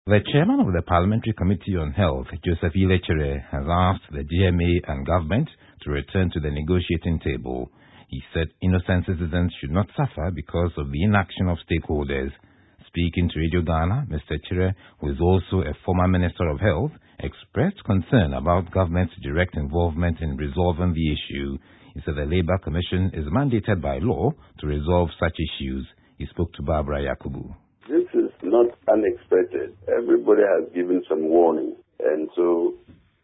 The chairman of the Parliamentary Committee on Health, Joseph Ilechere, has asked the GMA and government to return to the negotiating table. He said innocent citizens should not suffer because of the inaction of stakeholders. Speaking to Radio Ghana, Mr. Chere, who is also a former Minister of Health, expressed concern about government's direct involvement in resolving the issue. He said the Labour Commission is mandated by law to resolve such issues. He spoke to Barbara Yakubu. This is not unexpected. Everybody has given some warning. And so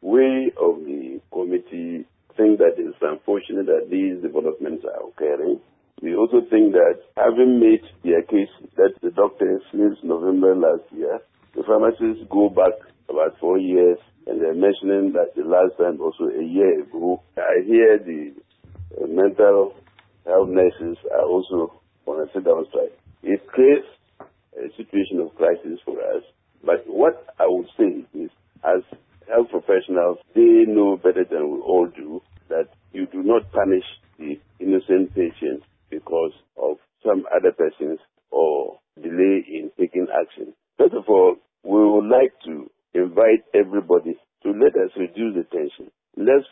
we of the committee think that it's unfortunate that these developments are occurring. We also think that having made their case that the doctors since November last year, the pharmacists go back about 4 years, and they're mentioning that the last time also a year ago. I hear the mental health nurses are also on a sit-down strike. It creates a situation of crisis for us. But what I would say is, as health professionals, they know better than we all do that you do not punish the innocent patient because of some other persons or delay in taking action. First of all, we would like to invite everybody to let us reduce the tension. Let's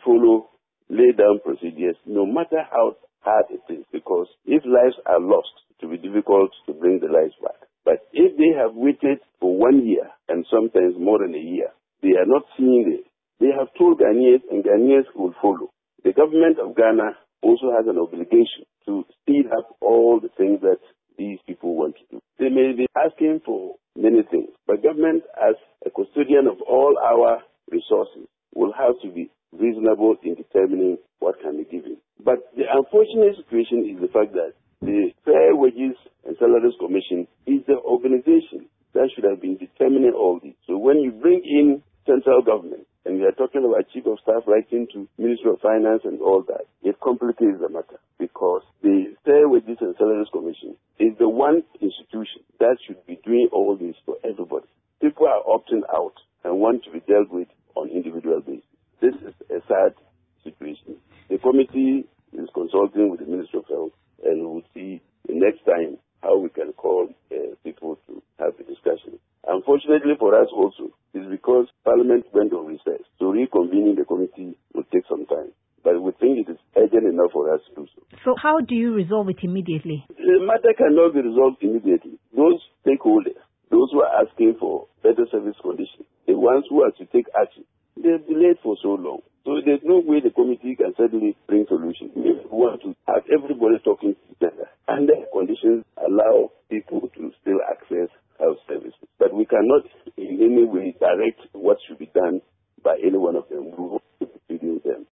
lay down procedures, no matter how hard it is, because if lives are lost, it will be difficult to bring the lives back. But if they have waited for 1 year and sometimes more than a year, they are not seeing it. They have told Ghanaians and Ghanaians will follow. The government of Ghana also has an obligation to speed up all the things that these people want to do. They may be asking for many things, but government as a custodian of all our resources will have to be reasonable in determining what can be given. But the unfortunate situation is the fact that the Fair Wages and Salaries Commission is the organization that should have been determining all this. So when you bring in central government, and we are talking about chief of staff writing to Ministry of Finance and all that, it complicates the matter because the Fair Wages and Salaries Commission is the one institution that should be doing all this for everybody. People are opting out and want to be dealt with on individual basis. This is a sad situation. The committee is consulting with the Ministry of Health, and we will see the next time how we can call people to have a discussion. Unfortunately for us also, it's because Parliament went on recess. So reconvening the committee will take some time. But we think it is urgent enough for us to do so. So how do you resolve it immediately? The matter cannot be resolved immediately. Those stakeholders, those who are asking for better service conditions, the ones who have to take action, they've delayed for so long. So there's no way the committee can suddenly bring solutions. We want to have everybody talking together. And the conditions allow people to still access health services. But we cannot in any way direct what should be done by any one of them. We